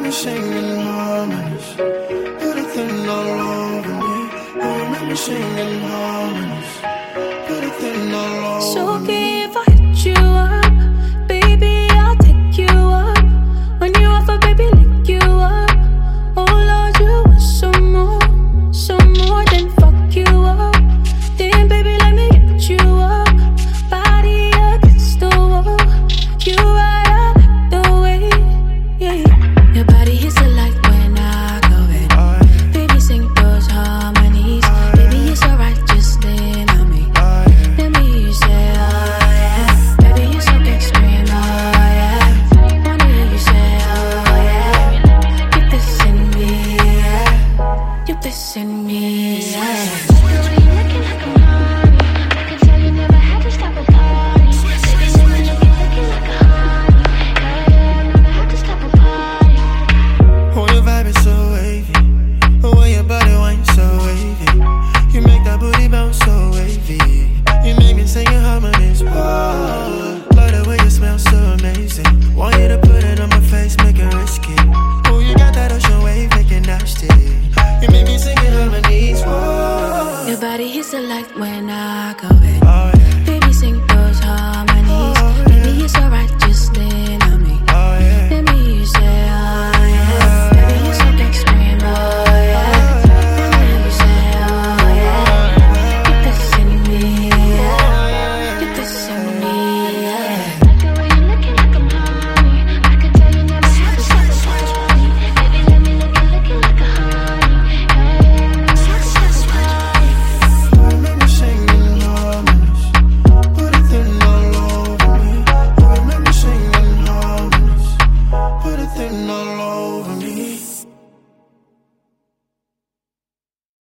me singing harmonies. Put a thing all over me. You make me singing harmonies. Put a thing all over me. So okay if I hit you up, baby, I'll take you up. When you offer, baby, lick you up. Oh Lord, you want some more than fuck you up. Then baby, let me hit you up. Body against the wall. You right, I like the way, yeah. Your body hits the light when I go in. Baby, sing those harmonies. Baby, it's alright, just lean on me. Let me hear you say, oh yeah. Baby, you're so extreme, oh yeah. Wanna hear you say, oh yeah. Keep this in me, yeah. Keep this in me, yeah. You make me singing harmonies, whoa. Your body hits the light when I go in.